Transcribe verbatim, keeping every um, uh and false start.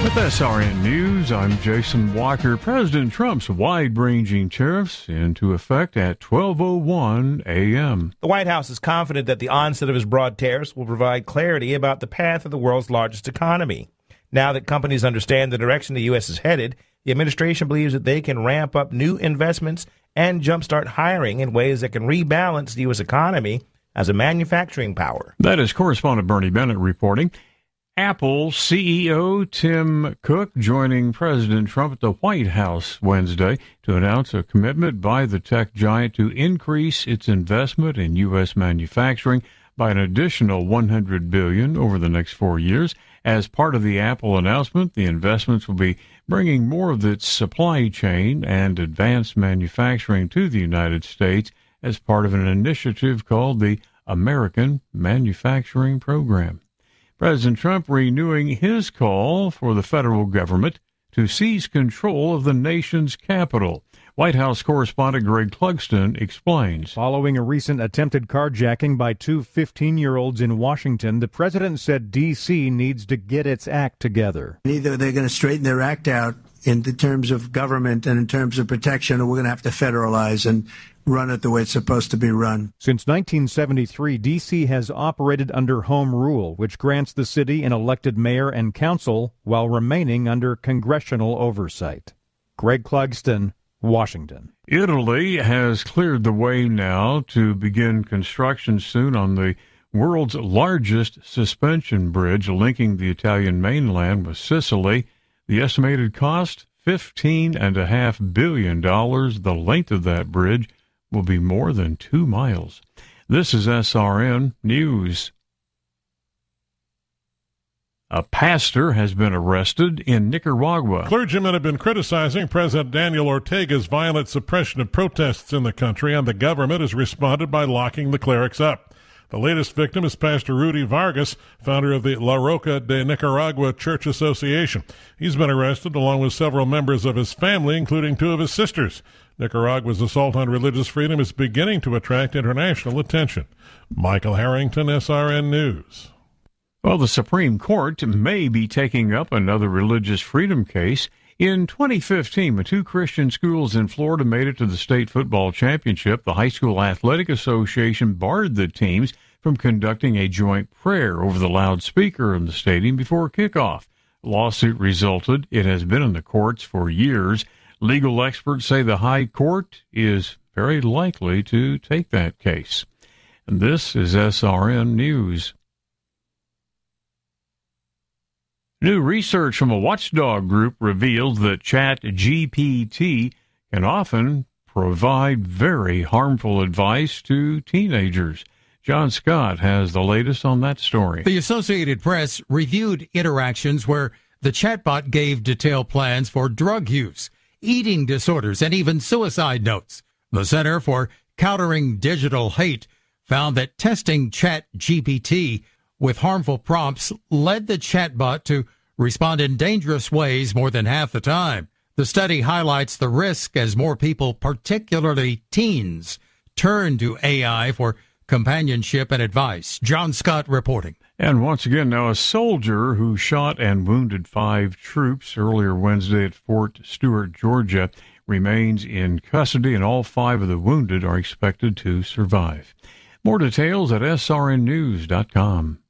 With S R N News, I'm Jason Walker. President Trump's wide-ranging tariffs into effect at twelve oh one a.m. The White House is confident that the onset of his broad tariffs will provide clarity about the path of the world's largest economy. Now that companies understand the direction the U S is headed, the administration believes that they can ramp up new investments and jumpstart hiring in ways that can rebalance the U S economy as a manufacturing power. That is correspondent Bernie Bennett reporting. Apple C E O Tim Cook joining President Trump at the White House Wednesday to announce a commitment by the tech giant to increase its investment in U S manufacturing by an additional one hundred billion dollars over the next four years. As part of the Apple announcement, the investments will be bringing more of its supply chain and advanced manufacturing to the United States as part of an initiative called the American Manufacturing Program. President Trump renewing his call for the federal government to seize control of the nation's capital. White House correspondent Greg Clugston explains. Following a recent attempted carjacking by two fifteen-year-olds in Washington, the president said D C needs to get its act together. Either they're going to straighten their act out in the terms of government and in terms of protection, or we're going to have to federalize and run it the way it's supposed to be run. Since nineteen seventy-three, D C has operated under home rule, which grants the city an elected mayor and council while remaining under congressional oversight. Greg Clugston, Washington. Italy has cleared the way now to begin construction soon on the world's largest suspension bridge linking the Italian mainland with Sicily. The estimated cost, fifteen point five billion dollars. The length of that bridge will be more than two miles. This is S R N News. A pastor has been arrested in Nicaragua. Clergymen have been criticizing President Daniel Ortega's violent suppression of protests in the country, and the government has responded by locking the clerics up. The latest victim is Pastor Rudy Vargas, founder of the La Roca de Nicaragua Church Association. He's been arrested along with several members of his family, including two of his sisters. Nicaragua's assault on religious freedom is beginning to attract international attention. Michael Harrington, S R N News. Well, the Supreme Court may be taking up another religious freedom case. In twenty fifteen, when two Christian schools in Florida made it to the state football championship, the High School Athletic Association barred the teams from conducting a joint prayer over the loudspeaker in the stadium before kickoff. The lawsuit resulted. It has been in the courts for years. Legal experts say the High Court is very likely to take that case. And this is S R N News. New research from a watchdog group reveals that Chat G P T can often provide very harmful advice to teenagers. John Scott has the latest on that story. The Associated Press reviewed interactions where the chatbot gave detailed plans for drug use, eating disorders, and even suicide notes. The Center for Countering Digital Hate found that testing Chat G P T with harmful prompts led the chatbot to respond in dangerous ways more than half the time. The study highlights the risk as more people, particularly teens, turn to A I for companionship and advice. John Scott reporting. And once again, now a soldier who shot and wounded five troops earlier Wednesday at Fort Stewart, Georgia, remains in custody, and all five of the wounded are expected to survive. More details at S R N news dot com.